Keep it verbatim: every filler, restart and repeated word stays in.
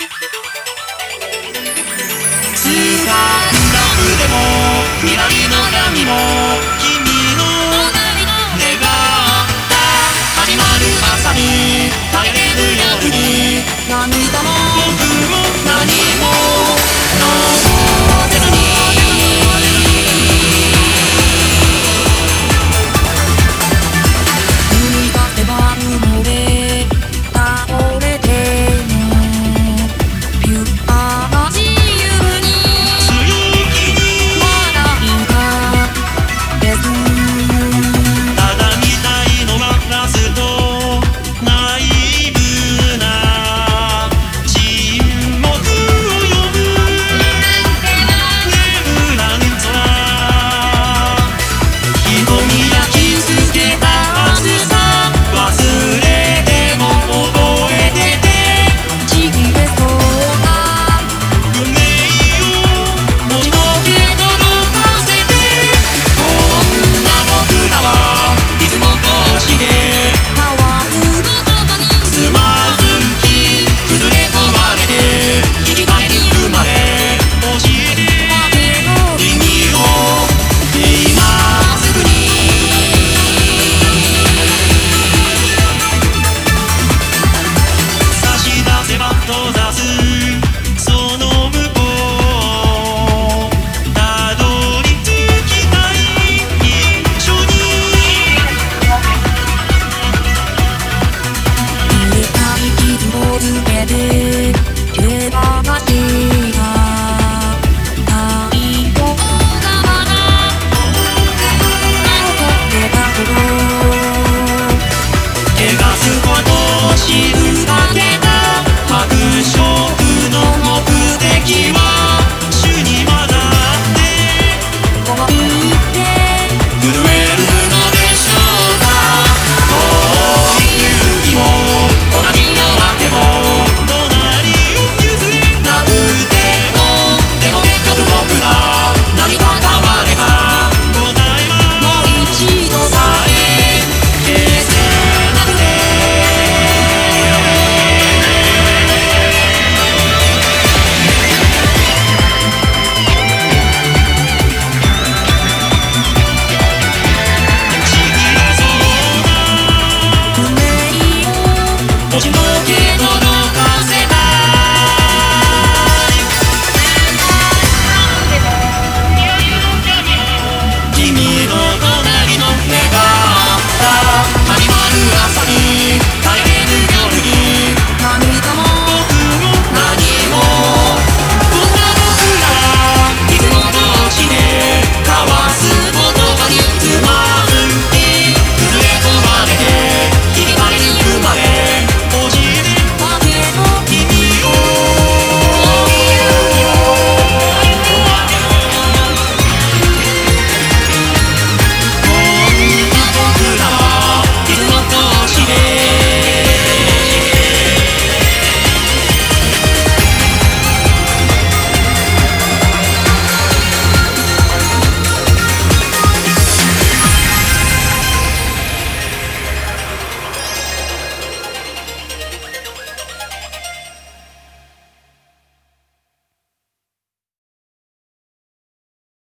スーパーフラグでも未来の闇も君の願った始まる朝に耐えれる夜に涙も僕も何も残せずに踏み出せば雲で倒れてもピュアな自由に強気に笑うかですただ見たいのはラストナイブな沈黙を呼ぶ眠らぬ空瞳焼き付けた暑さ忘れても覚えててちぎれそうな運命をもう一度届かせてこんな僕らはいつもこうして変わることにつまずき崩れ壊れて生き返り生まれ教えてあげる意味を今すぐに差し出せば閉ざすその向こうたどり着きたい一緒に癒えたい傷をつけて